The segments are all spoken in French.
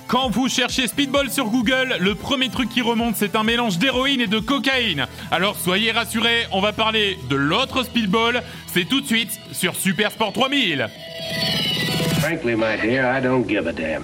Quand vous cherchez speedball sur Google, le premier truc qui remonte, c'est un mélange d'héroïne et de cocaïne. Alors soyez rassurés, on va parler de l'autre speedball, c'est tout de suite sur Super Sport 3000. Frankly, my dear, I don't give a damn.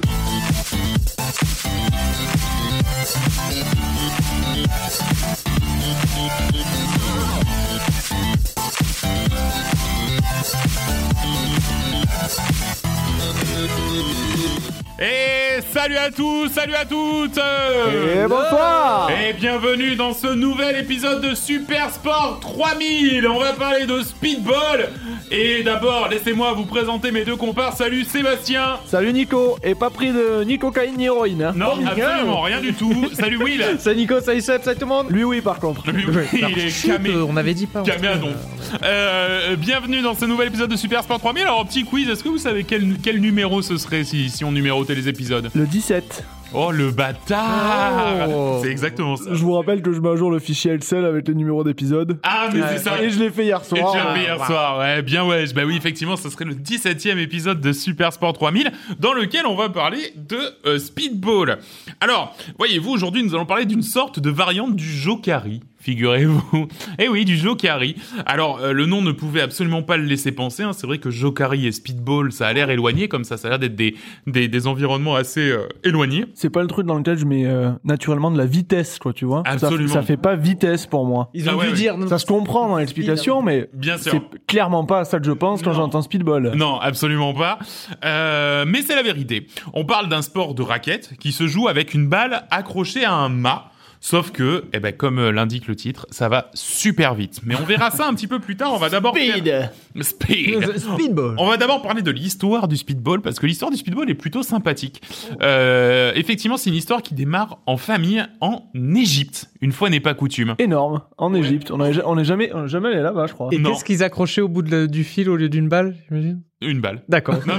Et salut à tous, salut à toutes. Et bonsoir. Et bienvenue dans ce nouvel épisode de Super Sport 3000. On va parler de speedball. Et d'abord, laissez-moi vous présenter mes deux compars. Salut Sébastien. Salut Nico. Et pas pris de ni cocaïne ni héroïne. Hein. Non, absolument, rien du tout. Salut Will. Salut Nico, salut Seb, salut tout le monde. Lui oui par contre. Lui, oui, il est camé. On avait dit pas. Caméadon. Bienvenue dans ce nouvel épisode de Super Sport 3000. Alors, petit quiz, est-ce que vous savez quel numéro ce serait si on numérotait les épisodes? Le 17. Oh, le bâtard. C'est exactement ça. Je vous rappelle que je mets à jour le fichier Excel avec les numéros d'épisodes. Ah, mais c'est ça. Et je l'ai fait hier Et soir. tu l'as fait hier soir, ouais, bien ouais. Bah oui, effectivement, ce serait le 17e épisode de Super Sport 3000, dans lequel on va parler de speedball. Alors, voyez-vous, aujourd'hui, nous allons parler d'une sorte de variante du Jokari. Figurez-vous. Eh oui, du Jokari. Alors, le nom ne pouvait absolument pas le laisser penser. Hein. C'est vrai que Jokari et speedball, ça a l'air éloigné, comme ça a l'air d'être des environnements assez éloignés. C'est pas le truc dans lequel je mets naturellement de la vitesse, quoi, tu vois. Absolument. Ça fait pas vitesse pour moi. Ils ont Ah dû ouais, dire. Ça se comprend dans l'explication, mais Bien sûr. c'est clairement pas à ça que je pense quand Non. j'entends speedball. Non, absolument pas. Mais c'est la vérité. On parle d'un sport de raquette qui se joue avec une balle accrochée à un mât. Sauf que, comme l'indique le titre, ça va super vite. Mais on verra ça un petit peu plus tard. On va d'abord Speed. Speedball. On va d'abord parler de l'histoire du speedball parce que l'histoire du speedball est plutôt sympathique. Effectivement, c'est une histoire qui démarre en famille en Égypte. Une fois n'est pas coutume. Énorme. En Égypte. On est jamais allé là-bas, je crois. Et Non. qu'est-ce qu'ils accrochaient au bout du fil au lieu d'une balle, j'imagine? Une balle. D'accord. Non.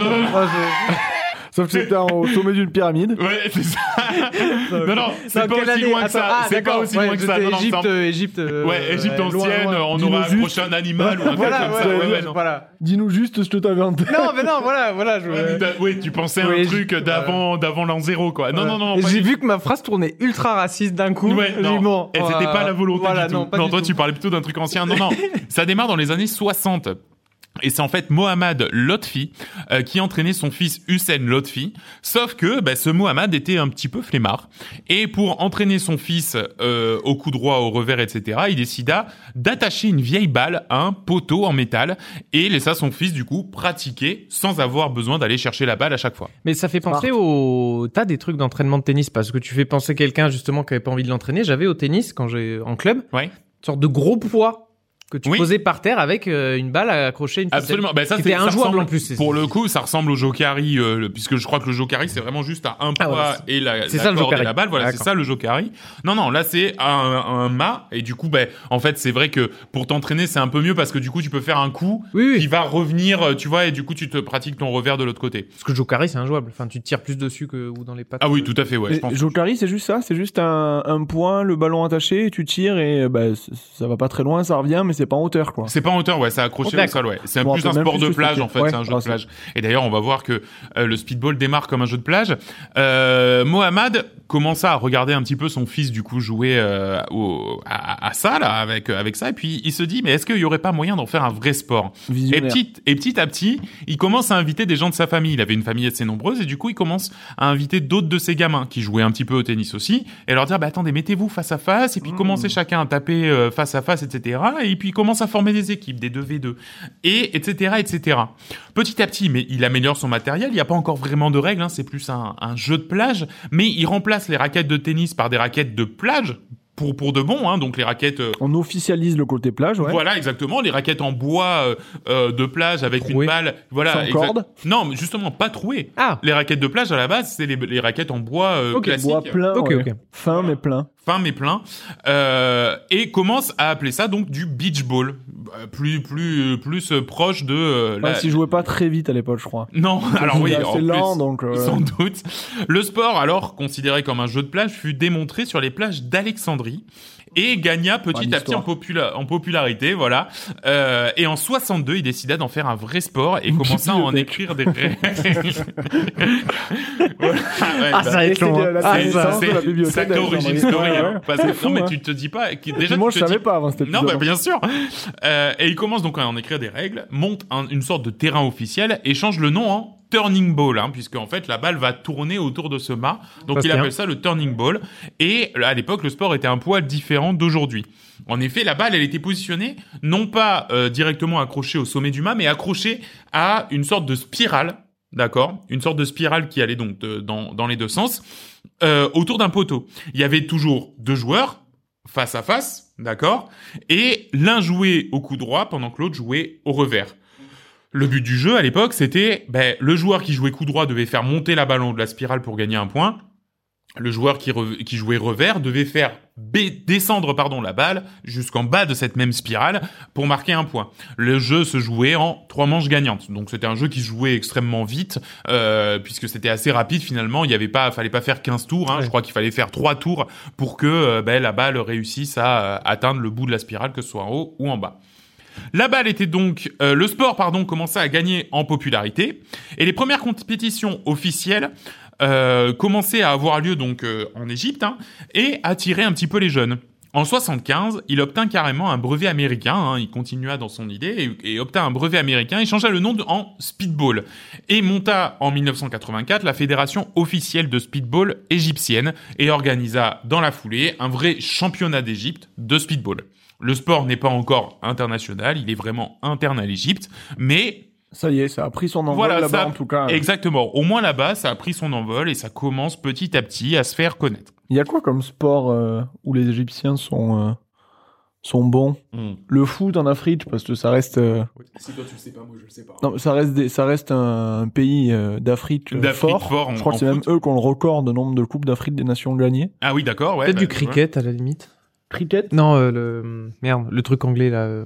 Sauf que c'était au sommet d'une pyramide. Ouais, c'est ça. non, c'est pas quelle aussi année? loin que ça. Attends, C'est pas d'accord, aussi ouais, loin que ça. Non, non, Égypte. Égypte loin, ancienne, loin. on Dis-nous aura juste. accroché un animal ou un truc Voilà, comme ça. Ouais, non. voilà. Dis-nous juste ce que t'avais en tête. Non, mais non, voilà. Oui, tu pensais à un Oui, truc d'avant l'an 0, quoi. Non, Et pas j'ai du vu que ma phrase tournait ultra raciste d'un coup. Ouais, J'ai dit, non. bon, Et c'était pas la volonté voilà, du tout. non, pas Non, du toi, tout. tu parlais plutôt d'un truc ancien. Non. Ça démarre dans les années 60. Et c'est en fait Mohamed Lotfi qui entraînait son fils Hussein Lotfi. Sauf que ce Mohamed était un petit peu flemmard. Et pour entraîner son fils au coup droit, au revers, etc., il décida d'attacher une vieille balle à un poteau en métal et laissa son fils du coup pratiquer sans avoir besoin d'aller chercher la balle à chaque fois. Mais ça fait penser au tas des trucs d'entraînement de tennis parce que tu fais penser quelqu'un justement qui avait pas envie de l'entraîner. J'avais au tennis quand en club, Ouais. une sorte de gros poids que tu Oui. posais par terre avec une balle accrochée à une ficelle. Absolument. Ça C'était ça injouable ressemble- en plus. Pour le coup, ça ressemble au Jokari, puisque je crois que le Jokari c'est vraiment juste à un poids et la c'est ça, le corde et Jokari. la balle. Voilà, c'est D'accord. ça le Jokari. Non, là c'est un mât et du coup, en fait, c'est vrai que pour t'entraîner c'est un peu mieux parce que du coup tu peux faire un coup Oui. qui va revenir, tu vois, et du coup tu te pratiques ton revers de l'autre côté. Parce que le Jokari, c'est injouable. Enfin, tu tires plus dessus ou dans les pattes. Ah oui, tout à fait, ouais. Je Et pense. Jokari, c'est juste ça, c'est juste un point, le ballon attaché, tu tires et ça va pas très loin, ça revient, mais c'est pas en hauteur, quoi. C'est pas en hauteur, ouais, c'est accroché Oh, au sol, ouais. C'est Bon, plus un c'est même sport plus de ce plage, que en fait, ouais, c'est un jeu de c'est- plage. Et d'ailleurs, on va voir que le speedball démarre comme un jeu de plage. Mohamed commença à regarder un petit peu son fils, du coup, jouer à ça, là, avec ça, et puis il se dit, mais est-ce qu'il y aurait pas moyen d'en faire un vrai sport? Et Visionnaire. petit à petit, il commence à inviter des gens de sa famille. Il avait une famille assez nombreuse, et du coup, il commence à inviter d'autres de ses gamins, qui jouaient un petit peu au tennis aussi, et leur dire, attendez, mettez-vous face à face, et puis commencez chacun à taper face à face, etc. Et puis il commence à former des équipes, des 2v2, et etc. Petit à petit, mais il améliore son matériel. Il n'y a pas encore vraiment de règles, hein, c'est plus un jeu de plage, mais il remplace les raquettes de tennis par des raquettes de plage pour de bon, hein, donc les raquettes. On officialise le côté plage, ouais. Voilà, exactement, les raquettes en bois de plage avec Trouées. une balle, voilà. Sans corde. Non, mais justement pas trouées. Ah. Les raquettes de plage à la base, c'est les raquettes en bois Ok, classiques. Bois plein, Ok, ouais. ok. Fin mais plein. Fin mais plein, et commence à appeler ça donc du beach ball, plus proche de Ouais, s'il jouait pas très vite à l'époque, je crois. Non, alors oui, Il est en assez plus, lent, donc, sans doute. Le sport, alors considéré comme un jeu de plage, fut démontré sur les plages d'Alexandrie. et gagna petit à petit en popularité, voilà. Et en 62, il décida d'en faire un vrai sport et commença à en écrire des règles. Ça va être long. C'est l'origine story. Non, mais tu te dis pas. Déjà, moi, je savais pas avant cet épisode. Non, bien sûr. Et il commence donc à en écrire des règles, monte une sorte de terrain officiel et change le nom en turning ball, puisque en fait la balle va tourner autour de ce mât. Donc il appelle ça le turning ball. Et à l'époque, le sport était un poil différent d'aujourd'hui. En effet, la balle, elle était positionnée non pas directement accrochée au sommet du mât, mais accrochée à une sorte de spirale. D'accord, une sorte de spirale qui allait donc dans les deux sens autour d'un poteau. Il y avait toujours 2 joueurs face à face, d'accord, et l'un jouait au coup droit pendant que l'autre jouait au revers. Le but du jeu à l'époque, c'était le joueur qui jouait coup droit devait faire monter la balle en haut de la spirale pour gagner un point. Le joueur qui jouait revers devait faire descendre la balle jusqu'en bas de cette même spirale pour marquer un point. Le jeu se jouait en 3 manches gagnantes. Donc c'était un jeu qui se jouait extrêmement vite puisque c'était assez rapide finalement, fallait pas faire 15 tours, Je crois qu'il fallait faire 3 tours pour que la balle réussisse à atteindre le bout de la spirale, que ce soit en haut ou en bas. La balle était donc le sport commençait à gagner en popularité et les premières compétitions officielles commençaient à avoir lieu donc en Égypte et attirer un petit peu les jeunes. En 75, il obtint carrément un brevet américain, il continua dans son idée et obtint un brevet américain et changea le nom en speedball et monta en 1984 la fédération officielle de speedball égyptienne et organisa dans la foulée un vrai championnat d'Égypte de speedball. Le sport n'est pas encore international, il est vraiment interne à l'Égypte, mais ça y est, ça a pris son envol là-bas en tout cas. Exactement. Au moins là-bas, ça a pris son envol et ça commence petit à petit à se faire connaître. Il y a quoi comme sport où les Égyptiens sont bons? Le foot en Afrique, parce que ça reste... Si toi tu le sais pas, moi je le sais pas. Non, ça reste un pays d'Afrique fort. Je crois que c'est même eux qui ont le record de nombre de coupes d'Afrique des nations gagnées. Ah oui, d'accord, ouais. Peut-être du cricket à la limite. Cricket? Non, le truc anglais là.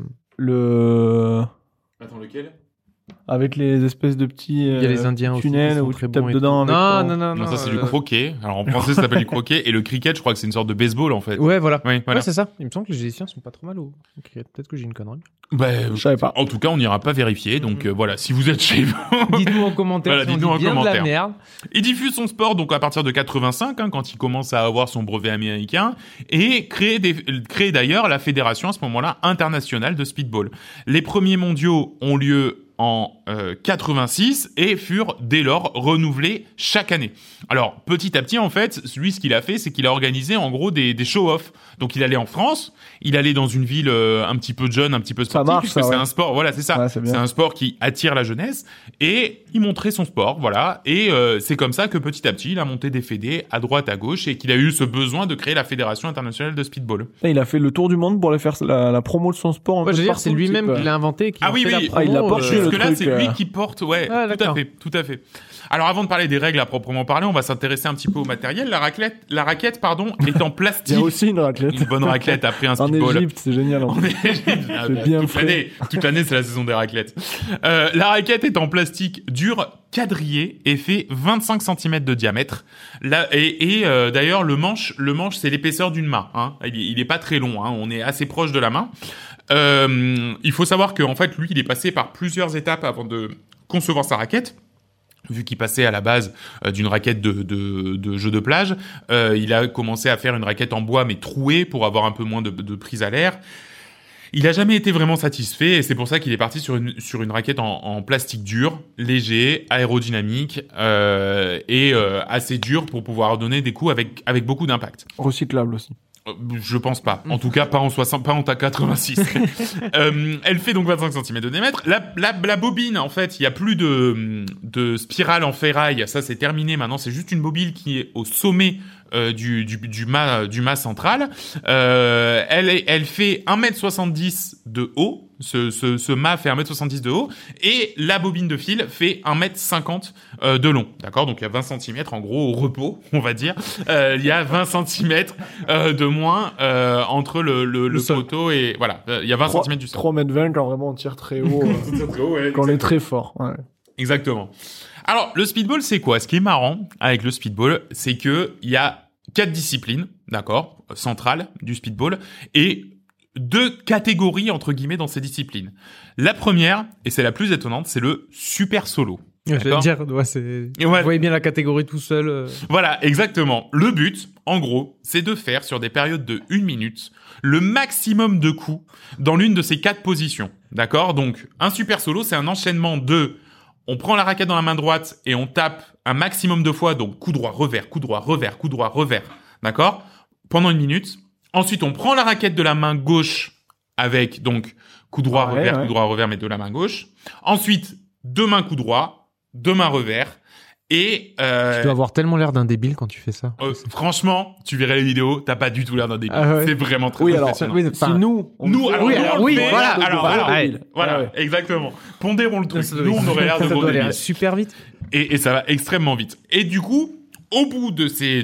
Attends, lequel? Avec les espèces de petits il y a les Indiens tunnels où tu tapes dedans. Non, ça c'est du croquet. Alors en français ça s'appelle du croquet et le cricket, je crois que c'est une sorte de baseball en fait. Ouais, voilà. Oui, voilà. Ouais, c'est ça. Il me semble que les Égyptiens sont pas trop mal au cricket. Peut-être que j'ai une connerie. Je savais pas. En tout cas, on n'ira pas vérifier. Donc voilà, si vous êtes chez vous, dites-nous en commentaire. Voilà, dites-nous en commentaire. De la merde. Il diffuse son sport donc à partir de 85, quand il commence à avoir son brevet américain, et crée d'ailleurs la fédération à ce moment-là internationale de speedball. Les premiers mondiaux ont lieu en 86 et furent dès lors renouvelés chaque année. Alors petit à petit en fait, lui ce qu'il a fait, c'est qu'il a organisé en gros des show-off. Donc il allait en France, il allait dans une ville un petit peu jeune, un petit peu sportive, puisque c'est un sport, voilà, c'est ça. Ouais, c'est un sport qui attire la jeunesse et il montrait son sport, voilà. Et c'est comme ça que petit à petit, il a monté des fédés à droite, à gauche et qu'il a eu ce besoin de créer la Fédération internationale de speedball. Et il a fait le tour du monde pour aller faire la promo de son sport. Ouais, je veux dire, c'est lui-même qui l'a inventé, qui oui, la promo, il l'a porté. Parce que là, c'est lui qui porte, tout à fait. Alors, avant de parler des règles à proprement parler, on va s'intéresser un petit peu au matériel. La raquette, est en plastique. Il y a aussi une raclette. Une bonne raclette après un speedball. En Égypte, c'est génial. En Égypte, c'est bien toute l'année, c'est la saison des raclettes. La raquette est en plastique dur, quadrillé et fait 25 cm de diamètre. D'ailleurs, le manche, c'est l'épaisseur d'une main. Il est pas très long. On est assez proche de la main. Il faut savoir qu'en fait, lui, il est passé par plusieurs étapes avant de concevoir sa raquette. Vu qu'il passait à la base d'une raquette de jeu de plage, il a commencé à faire une raquette en bois mais trouée pour avoir un peu moins de prise à l'air. Il a jamais été vraiment satisfait et c'est pour ça qu'il est parti sur une raquette en plastique dur, léger, aérodynamique et assez dur pour pouvoir donner des coups avec beaucoup d'impact. Recyclable aussi. Je pense pas. En tout cas, pas en 86. Elle fait donc 25 cm de diamètre. La bobine, en fait, il y a plus de spirale en ferraille. Ça, c'est terminé. Maintenant, c'est juste une bobine qui est au sommet du mât central. Elle fait 1m70 de haut. Ce mât fait 1m70 de haut et la bobine de fil fait 1m50 de long. D'accord? Donc il y a 20 cm en gros au repos, on va dire. Il y a 20 cm de moins entre le poteau et voilà, il y a 20 cm du sol. 3m20 quand vraiment on tire très haut, quand on est très fort. Ouais. Exactement. Alors, le speedball, c'est quoi? Ce qui est marrant avec le speedball, c'est que il y a 4 disciplines. d'accord, centrale du speedball, et 2 catégories entre guillemets dans ces disciplines. La première, et c'est la plus étonnante, c'est le super solo. Je vais D'accord. dire, vous voyez bien la catégorie tout seul. Voilà, exactement. Le but, en gros, c'est de faire sur des périodes de 1 minute le maximum de coups dans l'une de ces 4 positions. D'accord? Donc, un super solo, c'est un enchaînement de on prend la raquette dans la main droite et on tape un maximum de fois, donc coup droit, revers, coup droit, revers, coup droit, revers. D'accord? Pendant 1 minute. Ensuite, on prend la raquette de la main gauche avec donc coup droit, revers, coup droit, revers, mais de la main gauche. Ensuite, 2 mains coup droit, 2 mains revers. Et Tu dois avoir tellement l'air d'un débile quand tu fais ça. franchement, tu verrais les vidéos, t'as pas du tout l'air d'un débile. Ah ouais. C'est vraiment très Oui, alors, impressionnant. si nous, on Nous, le fait, alors, oui, nous, alors, on oui, le fait, voilà, voilà, ouais. exactement. Pondérons le truc. Ça Nous, on aurait l'air de ça gros doit aller débiles. super vite. Et ça va extrêmement vite. Et du coup, au bout de ces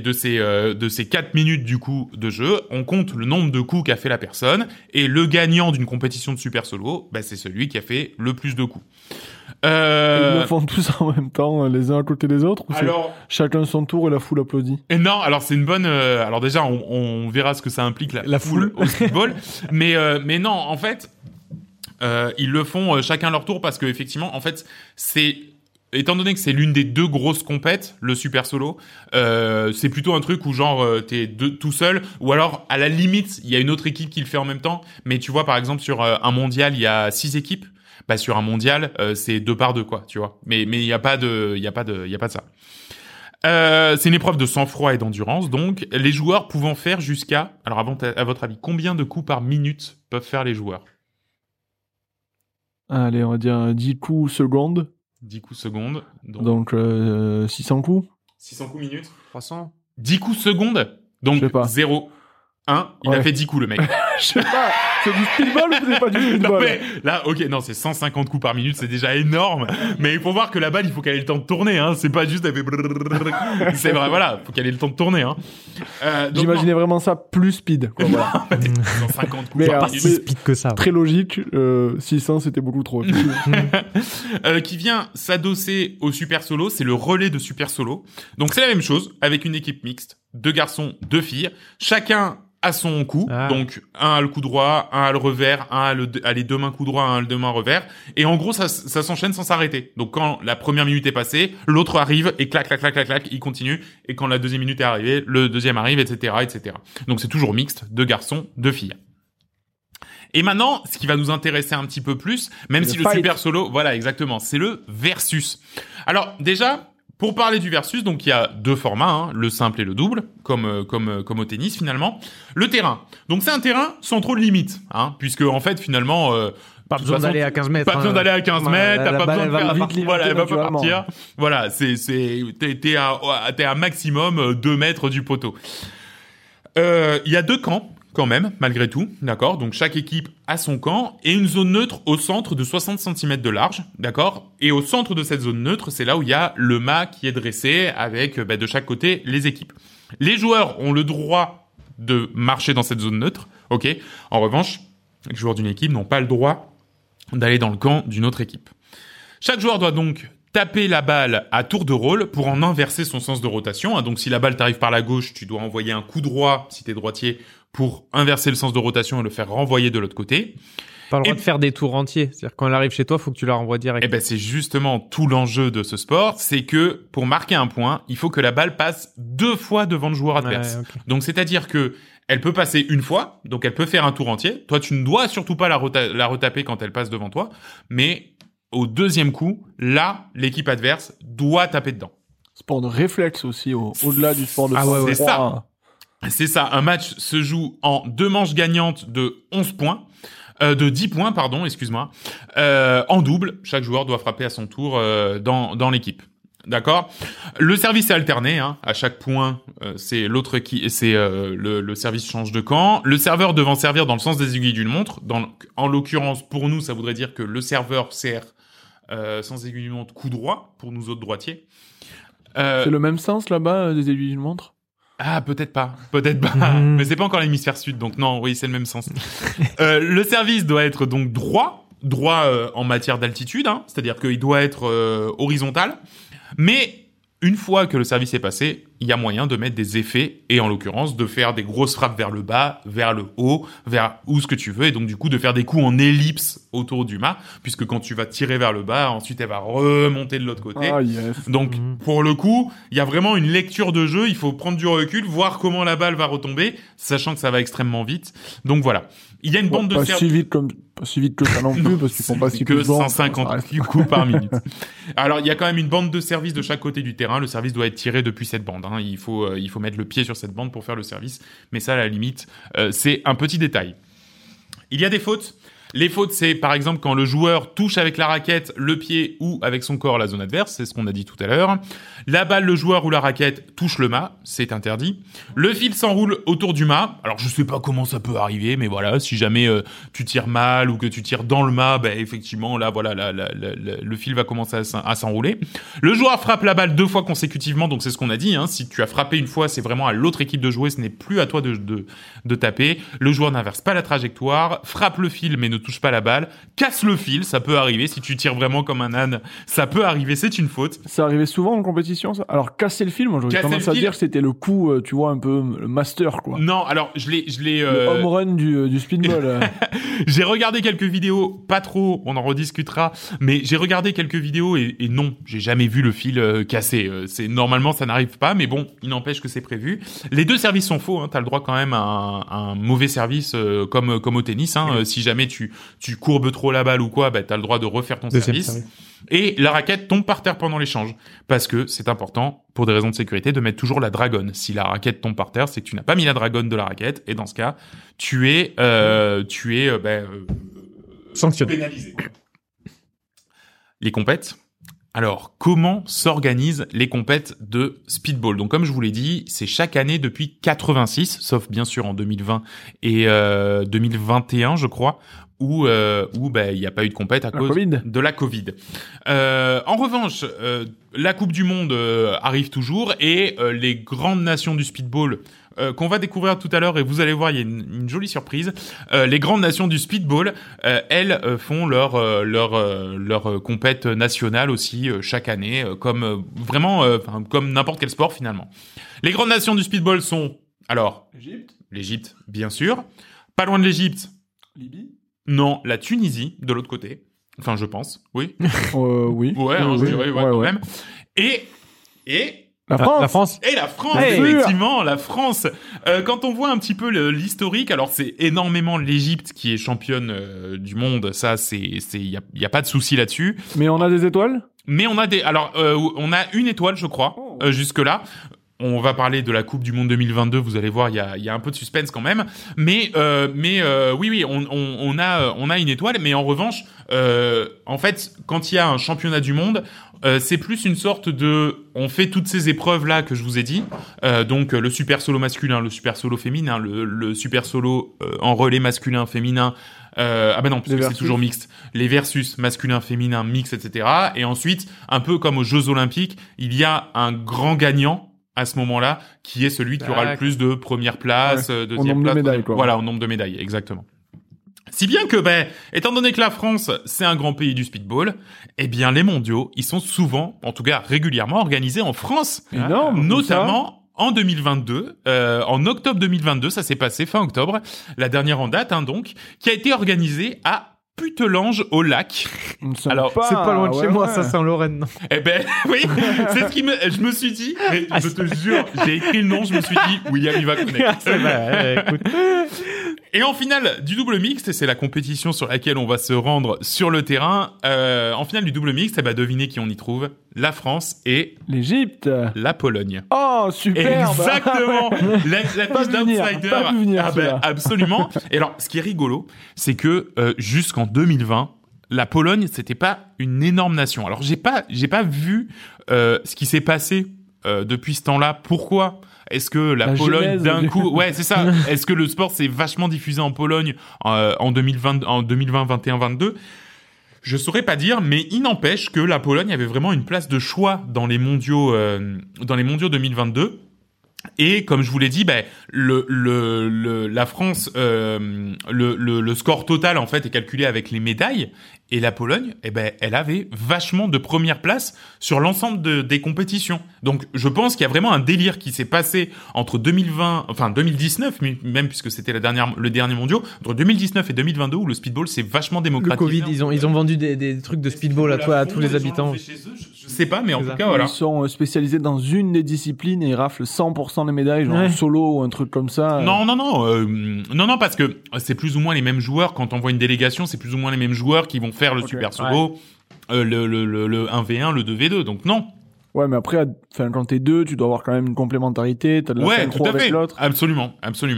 4 minutes du coup de jeu, on compte le nombre de coups qu'a fait la personne, et le gagnant d'une compétition de super solo, bah, c'est celui qui a fait le plus de coups. Ils le font tous en même temps, les uns à côté des autres, ou c'est Alors, chacun son tour et la foule applaudit? et non, alors c'est une bonne. Alors déjà, on verra ce que ça implique la foule au football, mais non, en fait, ils le font chacun leur tour parce que effectivement, en fait, c'est étant donné que c'est l'une des 2 grosses compètes, le super solo, c'est plutôt un truc où genre t'es tout seul, ou alors à la limite il y a une autre équipe qui le fait en même temps. Mais tu vois par exemple sur un mondial il y a 6 équipes. Bah sur un mondial c'est 2 par 2 quoi, tu vois. Mais il y a pas de ça. C'est une épreuve de sang-froid et d'endurance, donc les joueurs pouvant faire jusqu'à, alors à votre avis, combien de coups par minute peuvent faire les joueurs? Allez, on va dire 10 coups secondes, 10 coups secondes, donc 600 coups. 600 coups minutes. 300. 10 coups secondes, donc Je sais pas. 0, 1, il a Ouais. fait 10 coups le mec. Je sais pas, c'est du speedball ou c'est pas du Non speedball? mais là, ok, non, c'est 150 coups par minute, c'est déjà énorme. Mais il faut voir que la balle, il faut qu'elle ait le temps de tourner, hein. C'est pas juste elle fait brrrr. C'est vrai, voilà, faut qu'elle ait le temps de tourner, hein. Donc, J'imaginais vraiment ça plus speed, quoi, voilà. non, 150 coups Mais, par Pas minute. si speed que ça. Très logique, 600 c'était beaucoup trop. Qui vient s'adosser au super solo, c'est le relais de super solo. Donc c'est la même chose avec une équipe mixte, 2 garçons, 2 filles, chacun à son coup. Ah. Donc un a le coup droit, un a le revers, un a les 2 mains coup droit, un a le 2 mains revers, et en gros ça s'enchaîne sans s'arrêter. Donc quand la première minute est passée, l'autre arrive et clac clac clac clac clac, il continue, et quand la deuxième minute est arrivée, le deuxième arrive, etc. etc. Donc c'est toujours mixte, 2 garçons, 2 filles. Et maintenant, ce qui va nous intéresser un petit peu plus, même si le fight. super solo, voilà, exactement, c'est le versus. Alors, déjà, pour parler du versus, donc il y a 2 formats, hein, le simple et le double, comme au tennis finalement. Le terrain. Donc c'est un terrain sans trop de limites, hein, puisque en fait finalement, Pas de besoin toute façon, d'aller à 15 mètres. pas besoin d'aller à 15 mètres, t'as la pas balle, besoin elle de va faire pas vite partir. limiter voilà, elle va pas naturellement. partir. Voilà, t'es à un maximum 2 mètres du poteau. Il y a 2 camps quand même, malgré tout, d'accord? Donc chaque équipe a son camp et une zone neutre au centre de 60 cm de large, d'accord? Et au centre de cette zone neutre, c'est là où il y a le mât qui est dressé avec de chaque côté les équipes. Les joueurs ont le droit de marcher dans cette zone neutre, ok? En revanche, les joueurs d'une équipe n'ont pas le droit d'aller dans le camp d'une autre équipe. Chaque joueur doit donc taper la balle à tour de rôle pour en inverser son sens de rotation. Donc si la balle t'arrive par la gauche, tu dois envoyer un coup droit, si t'es droitier, pour inverser le sens de rotation et le faire renvoyer de l'autre côté. Pas le droit Et- de faire des tours entiers. C'est-à-dire quand elle arrive chez toi, faut que tu la renvoies direct. Eh ben c'est justement tout l'enjeu de ce sport, c'est que pour marquer un point, il faut que la balle passe 2 fois devant le joueur adverse. Ouais, ok. Donc c'est-à-dire que elle peut passer une fois, donc elle peut faire un tour entier. Toi, tu ne dois surtout pas la retaper quand elle passe devant toi, mais au deuxième coup, là, l'équipe adverse doit taper dedans. Sport de réflexe aussi, au-delà du sport de Ah ouais, ouais. C'est ça. C'est ça, un match se joue en 2 manches gagnantes de 11 points, de 10 points, pardon, excuse-moi, en double. Chaque joueur doit frapper à son tour dans l'équipe. D'accord. Le service est alterné, hein. À chaque point, c'est l'autre qui, c'est le service change de camp. Le serveur devant servir dans le sens des aiguilles d'une montre. En l'occurrence, pour nous, ça voudrait dire que le serveur sert sans aiguille d'une montre coup droit pour nous autres droitiers. C'est le même sens là-bas des aiguilles d'une montre? Ah, peut-être pas, mais c'est pas encore l'hémisphère sud, donc non, oui, c'est le même sens. Le service doit être donc droit en matière d'altitude, hein, c'est-à-dire qu'il doit être horizontal, mais une fois que le service est passé, il y a moyen de mettre des effets et en l'occurrence de faire des grosses frappes vers le bas, vers le haut, vers où ce que tu veux et donc du coup de faire des coups en ellipse autour du mât puisque quand tu vas tirer vers le bas, ensuite elle va remonter de l'autre côté. Ah, yes. Donc pour le coup, il y a vraiment une lecture de jeu, il faut prendre du recul, voir comment la balle va retomber, sachant que ça va extrêmement vite. Donc voilà. Il y a une bande de pas si vite que ça non plus, parce qu'ils font pas si que souvent. 150 coups par minute. Alors, il y a quand même une bande de service de chaque côté du terrain. Le service doit être tiré depuis cette bande, hein. Il faut mettre le pied sur cette bande pour faire le service. Mais ça, à la limite, c'est un petit détail. Il y a des fautes. Les fautes, c'est par exemple quand le joueur touche avec la raquette le pied ou avec son corps la zone adverse, c'est ce qu'on a dit tout à l'heure. La balle, le joueur ou la raquette touche le mât, c'est interdit. Le fil s'enroule autour du mât. Alors je sais pas comment ça peut arriver, mais voilà, si jamais tu tires mal ou que tu tires dans le mât, ben effectivement là voilà le fil va commencer à s'enrouler. Le joueur frappe la balle 2 fois consécutivement, donc c'est ce qu'on a dit. Hein, si tu as frappé une fois, c'est vraiment à l'autre équipe de jouer, ce n'est plus à toi de taper. Le joueur n'inverse pas la trajectoire, frappe le fil mais ne touche pas la balle, casse le fil, ça peut arriver, si tu tires vraiment comme un âne, ça peut arriver, c'est une faute. Ça arrivait souvent en compétition, ça? Alors, casser le fil, moi, j'aurais tendance à dire que c'était le coup, tu vois, un peu, le master, quoi. Non, alors, je l'ai, le home run du speedball. J'ai regardé quelques vidéos, pas trop, on en rediscutera, mais j'ai regardé quelques vidéos et non, j'ai jamais vu le fil cassé. Normalement, ça n'arrive pas, mais bon, il n'empêche que c'est prévu. Les deux services sont faux, hein, t'as le droit quand même à un mauvais service, comme au tennis, hein, si jamais tu courbes trop la balle ou quoi, bah, t'as le droit de refaire ton service. Et la raquette tombe par terre pendant l'échange. Parce que c'est important, pour des raisons de sécurité, de mettre toujours la dragonne. Si la raquette tombe par terre, c'est que tu n'as pas mis la dragonne de la raquette. Et dans ce cas, tu es sanctionné. Pénalisé. Les compètes. Alors, comment s'organisent les compètes de speedball? Donc, comme je vous l'ai dit, c'est chaque année depuis 86, sauf bien sûr en 2020 et 2021, je crois, où il n'y a pas eu de compète à cause de la Covid. En revanche, la Coupe du Monde arrive toujours et les grandes nations du speedball qu'on va découvrir tout à l'heure et vous allez voir, il y a une jolie surprise. Les grandes nations du speedball, elles font leur compète nationale aussi chaque année, comme vraiment comme n'importe quel sport finalement. Les grandes nations du speedball sont alors l'Égypte, bien sûr, pas loin de l'Égypte. Libye. Non, la Tunisie, de l'autre côté. Enfin, je pense, oui. Oui. Ouais, je dirais, quand même. Et la France. Et la France, effectivement, la France. Quand on voit un petit peu l'historique, alors c'est énormément l'Égypte qui est championne du monde. Ça, y a pas de souci là-dessus. Mais on a des étoiles. Mais on a on a une étoile, je crois, jusque là. On va parler de la Coupe du Monde 2022. Vous allez voir, il y a un peu de suspense quand même. Mais oui, on a une étoile. Mais en revanche, en fait, quand il y a un championnat du monde, c'est plus une sorte de, on fait toutes ces épreuves là que je vous ai dit. Donc le super solo masculin, le super solo féminin, le super solo en relais masculin, féminin. Non, parce que c'est toujours mixte. Les versus masculin, féminin, mixte, etc. Et ensuite, un peu comme aux Jeux Olympiques, il y a un grand gagnant à ce moment-là, qui est celui qui aura le plus de première place, deuxième place. Médailles, quoi. Voilà, au nombre de médailles, exactement. Si bien que, étant donné que la France, c'est un grand pays du speedball, eh bien, les mondiaux, ils sont souvent, en tout cas régulièrement, organisés en France. Énorme. Notamment en 2022, en octobre 2022, ça s'est passé fin octobre, la dernière en date, donc, qui a été organisée à Putelange au lac. Alors, c'est pas loin de chez moi, ça, c'est en Lorraine, non? Eh ben, oui, c'est ce qui je me suis dit, mais je te jure, j'ai écrit le nom, je me suis dit, William, il va connaître. Écoute. Et en finale du double mixte, et c'est la compétition sur laquelle on va se rendre sur le terrain, en finale du double mixte, devinez qui on y trouve? La France et l'Égypte, la Pologne. Oh, super! Exactement! La pièce d'outsider. Absolument. Et alors, ce qui est rigolo, c'est que jusqu'en 2020, la Pologne, c'était pas une énorme nation. Alors, j'ai pas vu ce qui s'est passé depuis ce temps-là. Pourquoi est-ce que la Pologne d'un coup, ouais, c'est ça. Est-ce que le sport s'est vachement diffusé en Pologne en 2020, 21, 22? Je saurais pas dire, mais il n'empêche que la Pologne avait vraiment une place de choix dans les mondiaux 2022. Et comme je vous l'ai dit, la France, le score total en fait est calculé avec les médailles. Et la Pologne, elle avait vachement de première place sur l'ensemble des compétitions. Donc, je pense qu'il y a vraiment un délire qui s'est passé entre 2019, même puisque c'était le dernier mondial, entre 2019 et 2022 où le speedball s'est vachement démocratisé. Le Covid, ils ont vendu des trucs de speedball à tous les habitants. Je sais pas, mais en tout cas, voilà. Ils sont spécialisés dans une des disciplines et ils raflent 100% des médailles, genre solo ou un truc comme ça. Non, parce que c'est plus ou moins les mêmes joueurs. Quand on voit une délégation, c'est plus ou moins les mêmes joueurs qui vont faire le super solo, le 1v1, le 2v2. Donc non. Ouais, mais après, quand t'es deux, tu dois avoir quand même une complémentarité. T'as de la synchro avec l'autre. Absolument.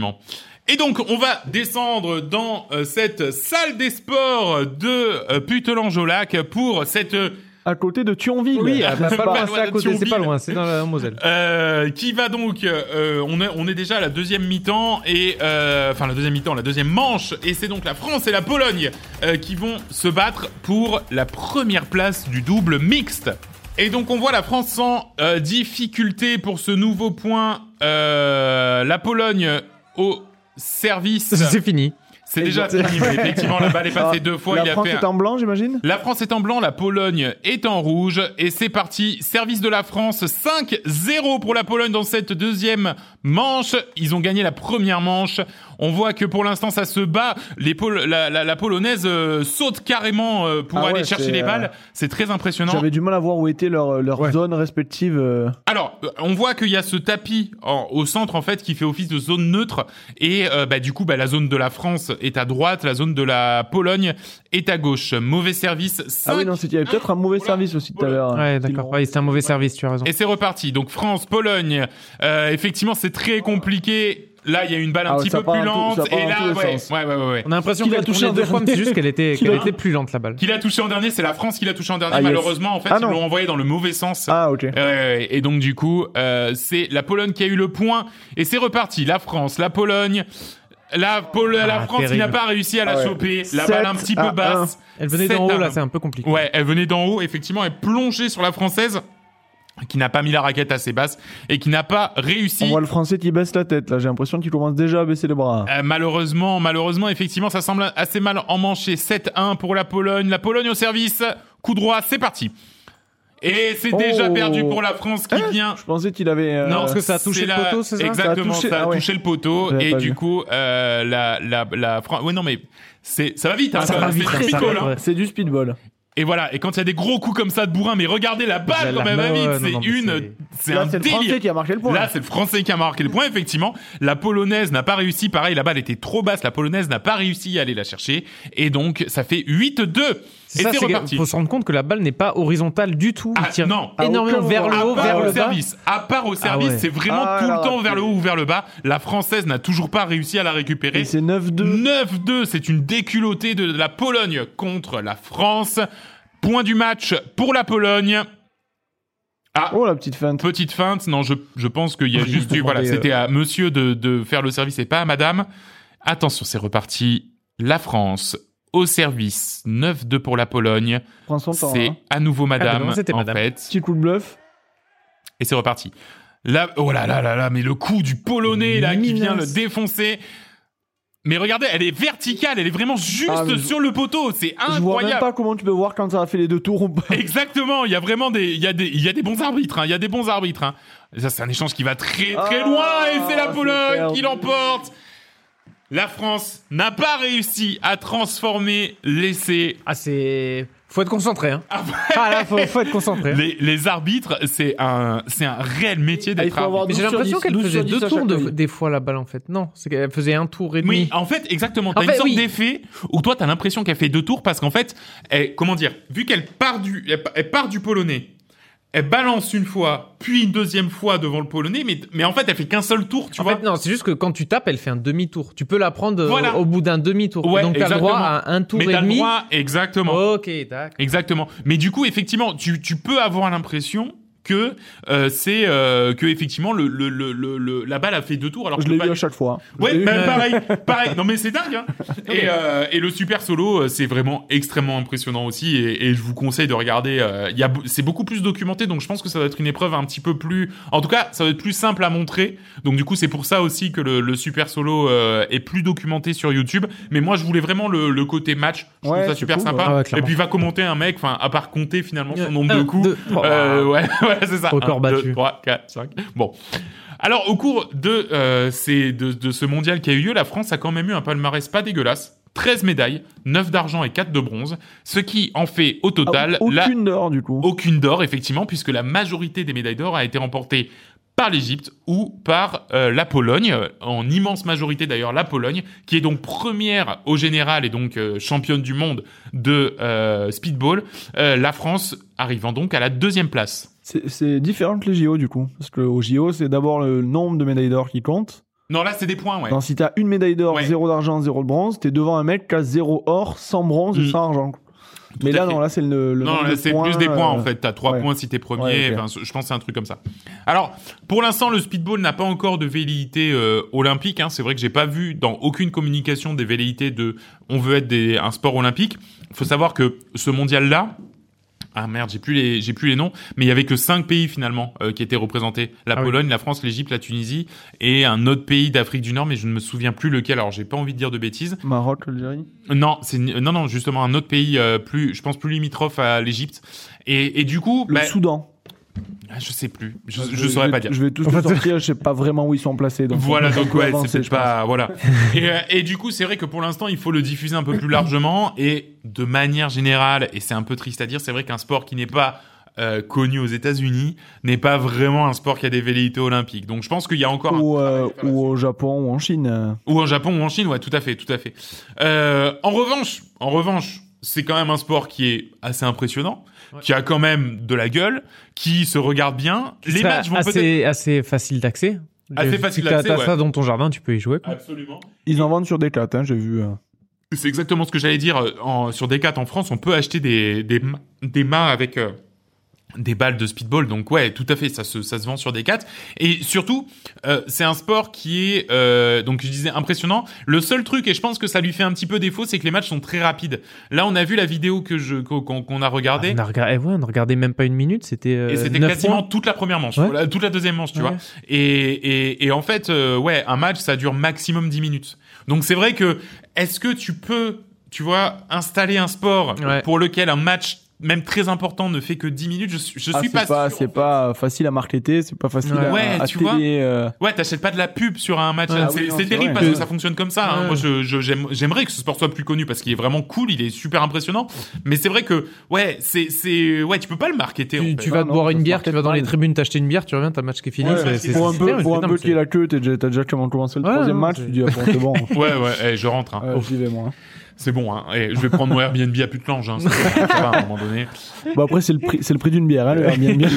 Et donc, on va descendre dans cette salle des sports de Putelange-au-Lac pour cette... À côté de Thionville. Oui, c'est à côté, c'est pas loin, c'est dans la Moselle. Qui va donc, on est déjà à la deuxième mi-temps et, la deuxième manche, et c'est donc la France et la Pologne qui vont se battre pour la première place du double mixte. Et donc on voit la France sans difficulté pour ce nouveau point, la Pologne au service. C'est fini. C'est déjà fini, mais effectivement, la balle est passée deux fois. La France est en blanc, j'imagine ? La France est en blanc, la Pologne est en rouge. Et c'est parti, service de la France, 5-0 pour la Pologne dans cette deuxième manche. Ils ont gagné la première manche. On voit que pour l'instant, ça se bat. La Polonaise saute carrément pour aller chercher les balles. C'est très impressionnant. J'avais du mal à voir où étaient leurs zones respectives. Alors, on voit qu'il y a ce tapis au centre, en fait, qui fait office de zone neutre. Et du coup, la zone de la France est à droite, la zone de la Pologne est à gauche. Mauvais service. 5... Ah oui, non, il y avait peut-être un mauvais service aussi tout à l'heure. Ouais, d'accord. Ouais, c'était un mauvais service, tu as raison. Et c'est reparti. Donc France, Pologne. Effectivement, c'est très compliqué. Là, il y a une balle un petit peu plus lente. Et là, ouais. On a l'impression qu'elle a touché en deux fois, mais c'est juste qu'elle était plus lente, la balle. Qui l'a touché en dernier, c'est la France qui l'a touché en dernier. Malheureusement, en fait, ils l'ont envoyé dans le mauvais sens. Ah, ok. Et donc, du coup, c'est la Pologne qui a eu le point. Et c'est reparti. La France, la Pologne. La France qui n'a pas réussi à la choper. La balle un petit peu basse. Elle venait d'en haut, là, c'est un peu compliqué. Ouais, elle venait d'en haut. Effectivement, elle plongeait sur la Française, qui n'a pas mis la raquette assez basse et qui n'a pas réussi. On voit le Français qui baisse la tête, là. J'ai l'impression qu'il commence déjà à baisser les bras. Malheureusement, effectivement, ça semble assez mal emmanché. 7-1 pour la Pologne. La Pologne au service. Coup droit, c'est parti. Et c'est déjà perdu pour la France qui vient. Je pensais qu'il avait. Non, parce que ça a touché le poteau, c'est ça ? Exactement, ça a touché le poteau. Et du coup, la France. Ouais, non, mais ça va vite. Ça va vite. C'est du speedball. Et voilà. Et quand il y a des gros coups comme ça de bourrin, mais regardez la balle quand même va vite. C'est un délire. C'est le Français qui a marqué le point. Là, c'est le Français qui a marqué le point, effectivement. La Polonaise n'a pas réussi. Pareil, la balle était trop basse. La Polonaise n'a pas réussi à aller la chercher. Et donc, ça fait 8-2. Et c'est reparti. Il faut se rendre compte que la balle n'est pas horizontale du tout. Il tire énormément vers le haut, vers le bas. À part au service, c'est vraiment tout le temps vers le haut ou vers le bas. La Française n'a toujours pas réussi à la récupérer. Et c'est 9-2. 9-2, c'est une déculottée de la Pologne contre la France. Point du match pour la Pologne. Ah, la petite feinte. Petite feinte. Non, je pense qu'il y a juste eu, c'était à monsieur de faire le service et pas à madame. Attention, c'est reparti. La France au service. 9-2 pour la Pologne. Prends son temps. C'est à nouveau madame, c'était en madame. fait. Petit coup de bluff. Et c'est reparti. Là, oh là là là là, mais le coup du Polonais, là, qui vient le défoncer. Mais regardez, elle est verticale, elle est vraiment juste sur le poteau, c'est incroyable. Je vois même pas comment tu peux voir quand ça a fait les deux tours ou pas. Exactement, il y a vraiment il y a des bons arbitres, il y a des bons arbitres. Ça, c'est un échange qui va très très loin et c'est la Pologne qui l'emporte. La France n'a pas réussi à transformer l'essai. Faut être concentré, hein. Faut être concentré. Les arbitres, c'est un réel métier d'être arbitre. Mais j'ai l'impression qu'elle faisait 2 tours des fois la balle, en fait. Non, c'est qu'elle faisait 1 tour et demi. Oui, en fait, exactement. T'as une sorte d'effet où toi, t'as l'impression qu'elle fait 2 tours parce qu'en fait, vu qu'elle part du Polonais, elle balance une fois, puis une deuxième fois devant le Polonais, mais en fait, elle fait qu'un seul tour, tu vois. En fait, non, c'est juste que quand tu tapes, elle fait un demi-tour. Tu peux la prendre au bout d'un demi-tour. Ouais, donc, t'as le droit à un tour et demi. Exactement. Ok, d'accord. Exactement. Mais du coup, effectivement, tu peux avoir l'impression que que effectivement la balle a fait 2 tours alors Je que l'ai le vu bal- à chaque fois. Ouais, pareil. Non mais c'est dingue. Hein. Et le super solo, c'est vraiment extrêmement impressionnant aussi. Et je vous conseille de regarder. C'est beaucoup plus documenté, donc je pense que ça va être une épreuve un petit peu plus. En tout cas, ça va être plus simple à montrer. Donc du coup, c'est pour ça aussi que le super solo est plus documenté sur YouTube. Mais moi, je voulais vraiment le côté match. Je trouve ça c'est super cool, sympa. ouais. Ouais, Et clairement. puis va commenter un mec, enfin à part compter finalement son nombre de 1, coups. 2, 3. Ouais, c'est ça. Record 1, battu. 2, 3, 4, 5. Bon. Alors, au cours de ce mondial qui a eu lieu, la France a quand même eu un palmarès pas dégueulasse. 13 médailles, 9 d'argent et 4 de bronze, ce qui en fait au total Aucune d'or, du coup. aucune d'or, effectivement, puisque la majorité des médailles d'or a été remportée par l'Égypte ou par la Pologne, en immense majorité d'ailleurs la Pologne, qui est donc première au général et donc championne du monde de speedball, la France arrivant donc à la 2e place. C'est différent que les JO, du coup. Parce que au JO, c'est d'abord le nombre de médailles d'or qui compte. Non, là c'est des points, ouais. Donc, si t'as une médaille d'or, Ouais. 0 d'argent, 0 de bronze, t'es devant un mec qui a 0 or, 100 bronze et 100 argent. Mais à là, fait. non, là, c'est le Non, nombre là, de c'est points, plus des points en fait. T'as 3 ouais. points si t'es premier. Ouais, ok. Enfin, je pense que c'est un truc comme ça. Alors, pour l'instant, le speedball n'a pas encore de velléité olympique. Hein. C'est vrai que j'ai pas vu dans aucune communication des velléités de on veut être un sport olympique. Il faut savoir que ce mondial-là. Ah merde, j'ai plus les noms, mais il y avait que 5 pays finalement qui étaient représentés. La Pologne, la France, l'Égypte, la Tunisie et un autre pays d'Afrique du Nord, mais je ne me souviens plus lequel. Alors j'ai pas envie de dire de bêtises. Maroc, Algérie. Non, justement un autre pays plus limitrophe à l'Égypte. Et du coup, Le Soudan. je sais plus. Je saurais pas dire. Je vais tous les sortir, je sais pas vraiment où ils sont placés. Donc Voilà, donc ouais, avancer, c'est peut-être je pense. pas, voilà. Et du coup, c'est vrai que pour l'instant, il faut le diffuser un peu plus largement et de manière générale, et c'est un peu triste à dire, c'est vrai qu'un sport qui n'est pas connu aux États-Unis n'est pas vraiment un sport qui a des velléités olympiques. Donc je pense qu'il y a encore Ou au Japon ou en Chine. ou en Japon ou en Chine, ouais, tout à fait. En revanche, c'est quand même un sport qui est assez impressionnant, qui a quand même de la gueule, qui se regarde bien. Les matchs vont peut-être assez facile d'accès. Assez facile d'accès, T'as ouais. ça dans ton jardin, tu peux y jouer, quoi. Absolument. Ils en vendent sur Decathlon, hein, j'ai vu. C'est exactement ce que j'allais dire. Sur Decathlon en France, on peut acheter des mâts avec des balles de speedball. Donc ouais, tout à fait, ça se vend sur Decathlon. Et surtout, c'est un sport qui est, donc je disais, impressionnant. Le seul truc, et je pense que ça lui fait un petit peu défaut, c'est que les matchs sont très rapides. Là, on a vu la vidéo qu'on a regardée. On a regardé même pas une minute, c'était Et c'était 9 quasiment points. toute la première manche, Ouais. voilà, toute la deuxième manche, tu Ouais. vois. Et en fait, ouais, un match, ça dure maximum 10 minutes. Donc c'est vrai que, est-ce que tu peux, tu vois, installer un sport Ouais. pour lequel un match, même très important, ne fait que 10 minutes? Je suis pas sûr. C'est pas facile à marketer, c'est pas facile Ouais. à, Ouais, à tu vois. télé. Ouais, t'achètes pas de la pub sur un match. Ouais. Ah c'est oui, non, c'est c'est terrible vrai. parce que ça fonctionne comme ça. Hein. Ouais. Moi, j'aimerais que ce sport soit plus connu parce qu'il est vraiment cool, il est super impressionnant. Mais c'est vrai que, ouais, ouais, tu peux pas le marketer. en fait. Tu vas te non, boire ça une se bière, tu vas dans les market tribunes t'acheter une bière, tu reviens, t'as le match qui est fini. Ouais, c'est pour un super, peu mais qu'il y ait la queue, t'as déjà commencé le Ouais, troisième non, match, c'est- tu dis ah bon, c'est bon. Ouais, je rentre. Hein. J'y vais moi. C'est bon, hein. Et je vais prendre mon Airbnb à plus de planche, hein. Ça va, à un moment donné. Bon après c'est le prix d'une bière, hein, le Airbnb.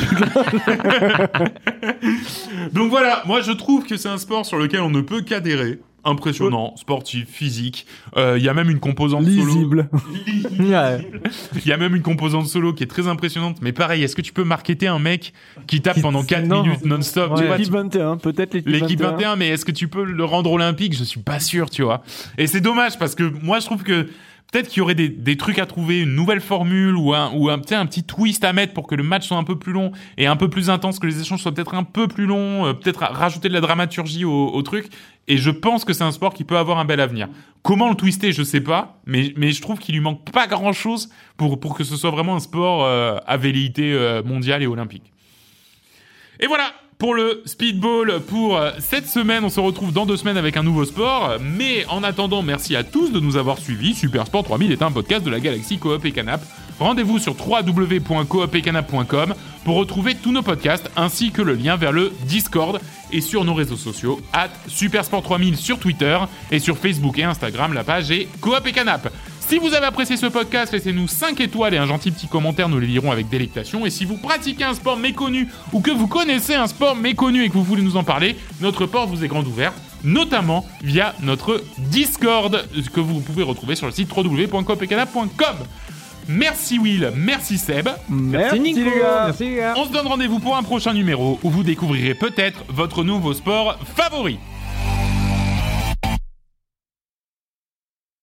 Donc voilà, moi je trouve que c'est un sport sur lequel on ne peut qu'adhérer. Impressionnant, sportif, physique. Il y a même une composante Lisible. solo. Il y a même une composante solo qui est très impressionnante. Mais pareil, est-ce que tu peux marketer un mec qui tape pendant 4 Non. minutes non-stop, tu vois, L'équipe 21, peut-être l'équipe 21, mais est-ce que tu peux le rendre olympique? Je suis pas sûr, tu vois. Et c'est dommage parce que moi je trouve que peut-être qu'il y aurait des trucs à trouver, une nouvelle formule ou un petit twist à mettre pour que le match soit un peu plus long et un peu plus intense, que les échanges soient peut-être un peu plus longs, peut-être rajouter de la dramaturgie au truc. Et je pense que c'est un sport qui peut avoir un bel avenir. Comment le twister, je sais pas, mais je trouve qu'il lui manque pas grand-chose pour que ce soit vraiment un sport à velléité mondiale et olympique. Et voilà pour le speedball pour cette semaine. On se retrouve dans 2 semaines avec un nouveau sport. Mais en attendant, merci à tous de nous avoir suivis. Super Sport 3000 est un podcast de la galaxie Coop et Canap. Rendez-vous sur www.coopetcanap.com pour retrouver tous nos podcasts ainsi que le lien vers le Discord et sur nos réseaux sociaux @Supersport3000 sur Twitter et sur Facebook et Instagram. La page est Coop et Canap. Si vous avez apprécié ce podcast, laissez-nous 5 étoiles et un gentil petit commentaire, nous les lirons avec délectation. Et si vous pratiquez un sport méconnu ou que vous connaissez un sport méconnu et que vous voulez nous en parler, notre porte vous est grande ouverte, notamment via notre Discord que vous pouvez retrouver sur le site www.coopetcanap.com. Merci Will, merci Seb. Merci Nico, les gars. merci les gars. On se donne rendez-vous pour un prochain numéro où vous découvrirez peut-être votre nouveau sport favori.